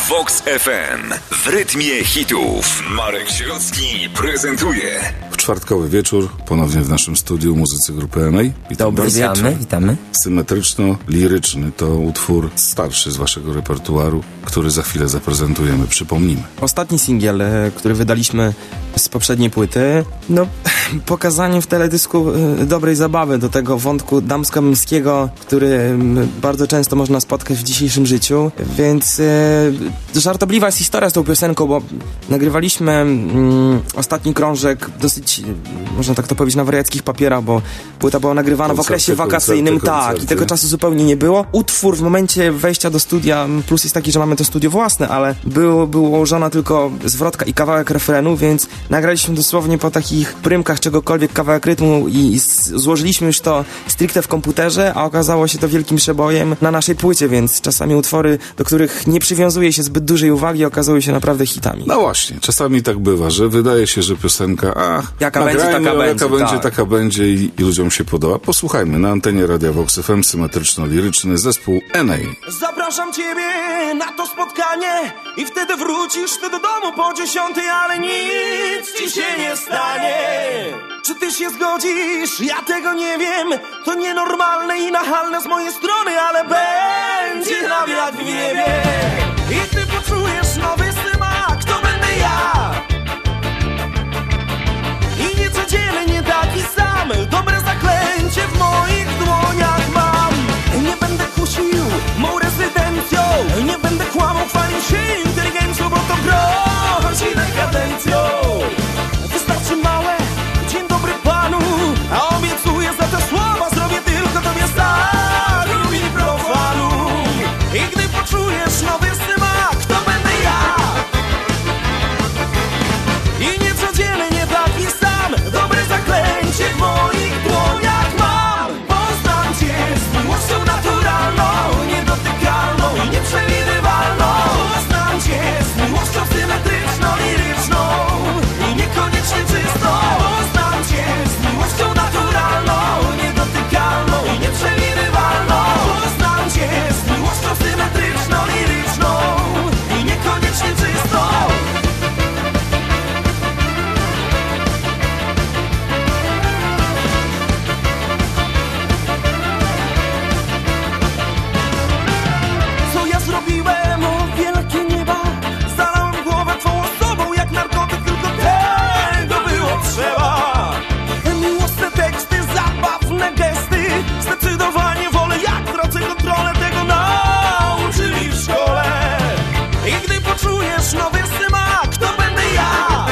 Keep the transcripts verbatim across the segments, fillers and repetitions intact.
Vox F M. W rytmie hitów. Marek Sierocki prezentuje. W czwartkowy wieczór, ponownie w naszym studiu muzycy grupy N A. Dobry wieczór. Witamy. Symetryczno-liryczny to utwór starszy z waszego repertuaru, który za chwilę zaprezentujemy. Przypomnimy. Ostatni singiel, który wydaliśmy z poprzedniej płyty, no pokazanie w teledysku dobrej zabawy do tego wątku damsko-męskiego, który bardzo często można spotkać w dzisiejszym życiu, więc e, żartobliwa jest historia z tą piosenką, bo nagrywaliśmy mm, ostatni krążek dosyć, można tak to powiedzieć, na wariackich papierach, bo płyta była nagrywana koncerty, w okresie wakacyjnym, koncerty, tak, koncerty. I tego czasu zupełnie nie było. Utwór w momencie wejścia do studia, plus jest taki, że mamy to studio własne, ale było, było ułożona tylko zwrotka i kawałek refrenu, więc nagraliśmy dosłownie po takich prymkach czegokolwiek kawałek rytmu i, i z, złożyliśmy już to stricte w komputerze, a okazało się to wielkim przebojem na naszej płycie, więc czasami utwory, do których nie przywiązuje się zbyt dużej uwagi, okazują się naprawdę hitami. No właśnie, czasami tak bywa, że wydaje się, że piosenka, ach, jaka będzie, taka ją, będzie, jaka będzie, tak. taka będzie i, i ludziom się podoba. Posłuchajmy na antenie Radia Vox F M symetryczno-liryczny zespół N A. Zapraszam ciebie na to spotkanie i wtedy wrócisz ty do domu po dziesiątej, ale nic ci się nie stanie. Czy ty się zgodzisz? Ja tego nie wiem. To nienormalne i nachalne z mojej strony, ale będzie nam jak w niebie. I ty poczujesz nowy smak, to będę ja. I niecodziennie taki sam, dobre zaklęcie w moich dłoniach mam. Nie będę kusił mą rezydencją, nie będę kłamał, chwalił się inteligencją, bo to grozi dekadencją. Wystarczy małe dzień dobry panu, a obiecuję za te słowa zrobię tylko tobie staru i profanu. I gdy poczujesz nowy smak, to będę ja. I niecodziennie taki sam, dobre zaklęcie w moich dłoniach mam. Poznam cię z miłością naturalną, niedotykalną i nieprzewidywalną. Poznam cię z miłością symetryczną, liryczną i niekoniecznie czystą. Poznam cię z miłością naturalną, niedotykalną i nieprzewidywalną. Poznam cię z miłością symetryczną, liryczną i niekoniecznie czystą. Co ja zrobiłem, o wielkie nieba? Zalałem głowę twą osobą jak narkotyk, tylko tego było trzeba. Miłosne teksty, zabawne gesty, zdecydowanie wolę, jak tracę kontrolę, tego nauczyli w szkole. I gdy poczujesz nowy smak, to będę ja.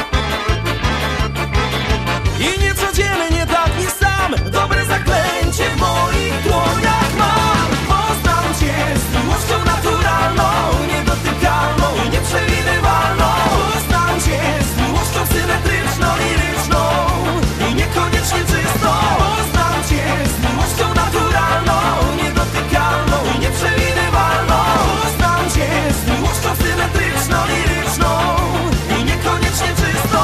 I niecodziennie taki sam, dobre zaklęcie w moich dłoniach mam. Poznam cię z miłością naturalną, niedotykalną i nieprzewidywalną. Poznam cię z miłością symetryczną, liryczną i niekoniecznie czystą. Poznam cię z miłością naturalną, niedotykalną i nieprzewidywalną. Poznam cię z miłością symetryczną, liryczną i niekoniecznie czystą.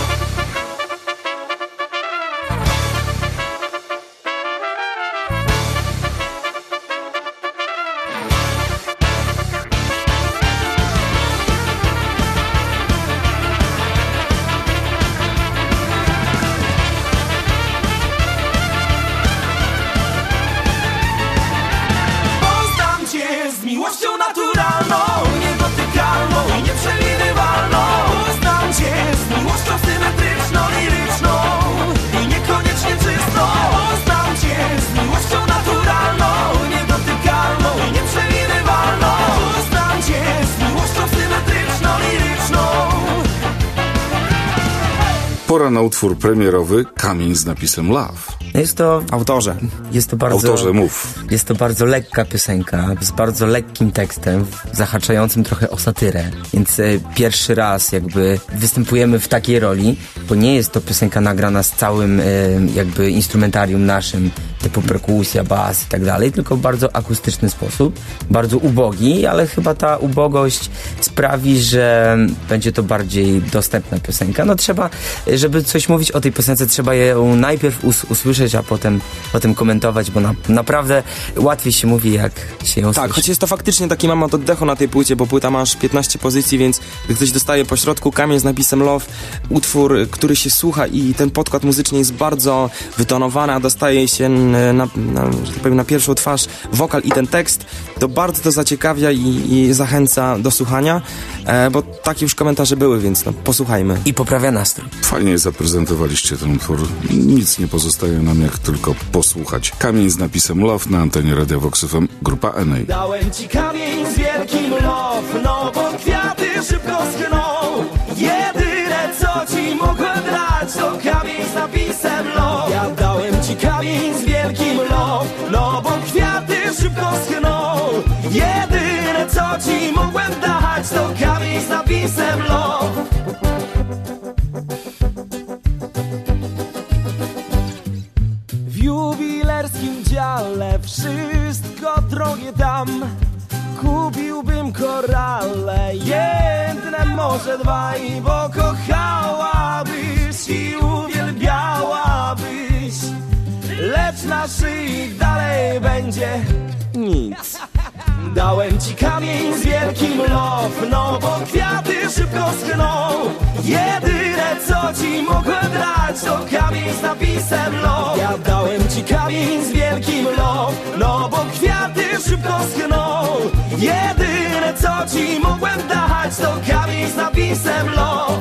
Poznam cię z miłością naturalną, niedotykalną i nieprzewidywalną. Poznam cię z miłością symetryczną, liryczną i niekoniecznie czystą. Poznam cię z miłością naturalną, niedotykalną i nieprzewidywalną. Poznam cię z miłością symetryczną, liryczną. Pora na utwór premierowy Kamień z napisem Love. Jest to... Autorze. Jest to bardzo... Autorze, mów. Jest to bardzo lekka piosenka, z bardzo lekkim tekstem, zahaczającym trochę o satyrę. Więc e, pierwszy raz jakby występujemy w takiej roli, bo nie jest to piosenka nagrana z całym e, jakby instrumentarium naszym, typu perkusja, bas i tak dalej, tylko w bardzo akustyczny sposób, bardzo ubogi, ale chyba ta ubogość sprawi, że będzie to bardziej dostępna piosenka. No trzeba, żeby coś mówić o tej piosence, trzeba ją najpierw us- usłyszeć, a potem, potem komentować, bo na, naprawdę łatwiej się mówi, jak się ją Tak, słyszy. choć jest to faktycznie taki moment oddechu na tej płycie, bo płyta ma aż piętnaście pozycji, więc gdy ktoś dostaje po środku kamień z napisem Love, utwór, który się słucha i ten podkład muzyczny jest bardzo wytonowany, a dostaje się na, na, że tak powiem, na pierwszą twarz wokal i ten tekst, to bardzo to zaciekawia i, i zachęca do słuchania, e, bo takie już komentarze były, więc no, posłuchajmy. I poprawia nastrój. Fajnie zaprezentowaliście ten utwór. Nic nie pozostaje nam jak tylko posłuchać. Kamień z napisem Love na antenie Radia Vox F M, grupa N A. Dałem ci kamień z wielkim love, no bo kwiaty szybko schną. Jedyne co ci mogłem dać to kamień z napisem love. Ja dałem ci kamień z wielkim love, no bo kwiaty szybko schną. Jedyne co ci mogłem dać to kamień z napisem love. W jubilerskim dziale wszystko drogie tam. Kupiłbym korale, jedne może dwaj, bo kochałabyś i uwielbiałabyś. Lecz na szyi dalej będzie nic. Dałem ci kamień z wielkim love, no bo kwiaty szybko schną. Jedyne co ci mogłem dać to kamień z napisem love. Ja dałem ci kamień z wielkim love, no bo kwiaty szybko schną. Jedyne co ci mogłem dać to kamień z napisem love.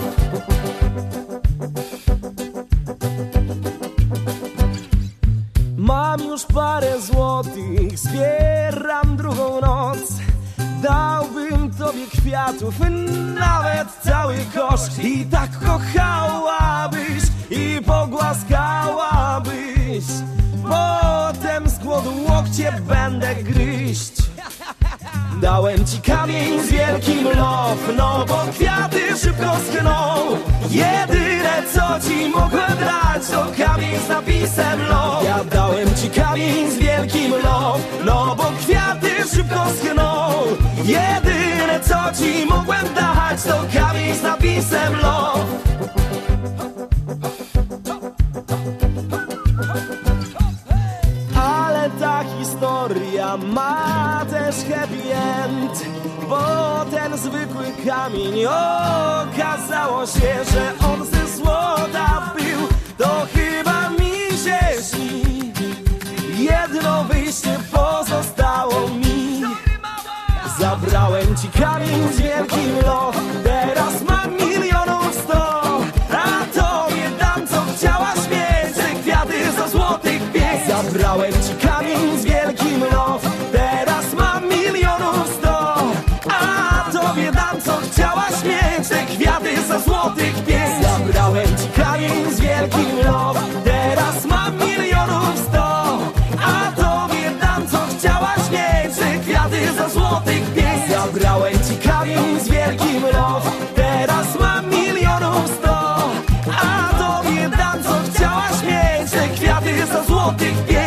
Mam już parę złotych, zbieram drugą noc. Dałbym tobie kwiatów, nawet cały kosz. I tak kochałabyś i pogłaskałabyś. Potem z głodu łokcie będę gryźć. Dałem ci kamień z wielkim love, no bo kwiaty szybko schną. Jedyne co ci mogłem dać to kamień z napisem love. Ja dałem ci kamień z wielkim love, no bo kwiaty szybko schną. Jedyne co ci mogłem dać to kamień z napisem love. Ale ta historia ma też happy end, bo ten zwykły kamień okazało się, że on ze złota był. To chyba mi się śni, jedno wyjście pozostało mi. Zabrałem ci kamień z wielkim love, teraz mam milionów sto. A tobie dam co chciałaś mieć, te kwiaty za złotych pięć. Zabrałem ci kamień z wielkim love, teraz mam milionów sto. A tobie dam co chciałaś mieć, te kwiaty za złotych pięć. Zabrałem ci kamień z wielkim love, teraz mam milionów sto. A tobie dam co chciałaś mieć, te kwiaty za złotych pięć. Zabrałem ci kamień z wielkim love, teraz mam milionów sto. A tobie dam co chciałaś mieć, te kwiaty za złotych pięć.